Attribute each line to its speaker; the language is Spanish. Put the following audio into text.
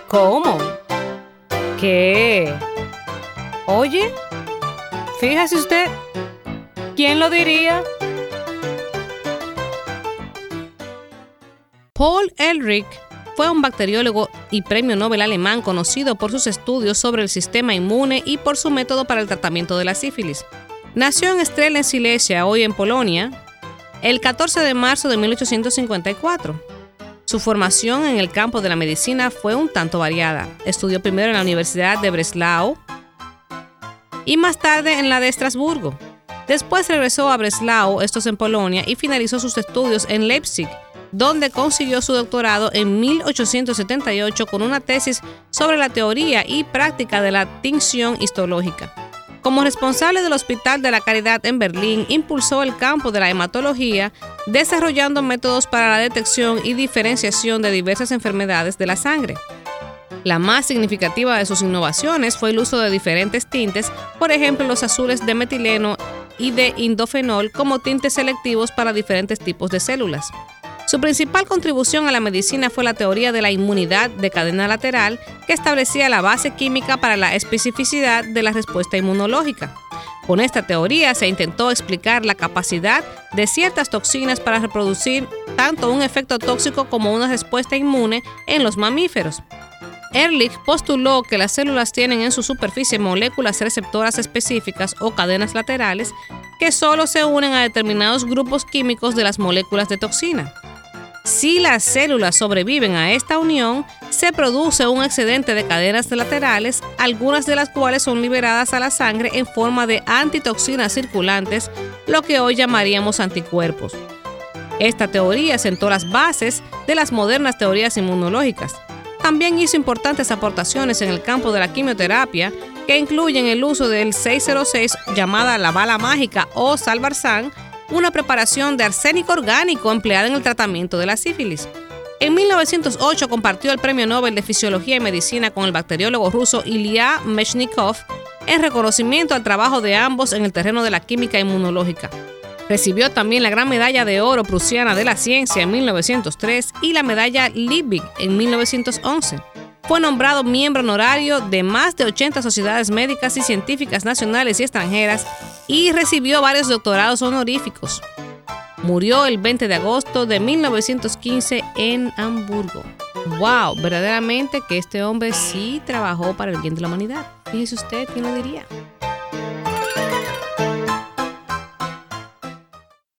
Speaker 1: ¿Cómo? ¿Qué? Oye, fíjese usted, ¿quién lo diría? Paul Ehrlich fue un bacteriólogo y premio Nobel alemán conocido por sus estudios sobre el sistema inmune y por su método para el tratamiento de la sífilis. Nació en Strzelce, Silesia, hoy en Polonia, el 14 de marzo de 1854. Su formación en el campo de la medicina fue un tanto variada. Estudió primero en la Universidad de Breslau y más tarde en la de Estrasburgo. Después regresó a Breslau, esto es en Polonia, y finalizó sus estudios en Leipzig, donde consiguió su doctorado en 1878 con una tesis sobre la teoría y práctica de la tinción histológica. Como responsable del Hospital de la Caridad en Berlín, impulsó el campo de la hematología, desarrollando métodos para la detección y diferenciación de diversas enfermedades de la sangre. La más significativa de sus innovaciones fue el uso de diferentes tintes, por ejemplo los azules de metileno y de indofenol como tintes selectivos para diferentes tipos de células. Su principal contribución a la medicina fue la teoría de la inmunidad de cadena lateral, que establecía la base química para la especificidad de la respuesta inmunológica. Con esta teoría se intentó explicar la capacidad de ciertas toxinas para reproducir tanto un efecto tóxico como una respuesta inmune en los mamíferos. Ehrlich postuló que las células tienen en su superficie moléculas receptoras específicas o cadenas laterales que solo se unen a determinados grupos químicos de las moléculas de toxina. Si las células sobreviven a esta unión, se produce un excedente de cadenas laterales, algunas de las cuales son liberadas a la sangre en forma de antitoxinas circulantes, lo que hoy llamaríamos anticuerpos. Esta teoría sentó las bases de las modernas teorías inmunológicas. También hizo importantes aportaciones en el campo de la quimioterapia, que incluyen el uso del 606 llamada la bala mágica o Salvarsan, una preparación de arsénico orgánico empleada en el tratamiento de la sífilis. En 1908 compartió el Premio Nobel de Fisiología y Medicina con el bacteriólogo ruso Ilya Mechnikov en reconocimiento al trabajo de ambos en el terreno de la química inmunológica. Recibió también la Gran Medalla de Oro Prusiana de la Ciencia en 1903 y la Medalla Liebig en 1911. Fue nombrado miembro honorario de más de 80 sociedades médicas y científicas nacionales y extranjeras y recibió varios doctorados honoríficos. Murió el 20 de agosto de 1915 en Hamburgo. ¡Wow! Verdaderamente que este hombre sí trabajó para el bien de la humanidad. Fíjese usted, ¿quién lo diría?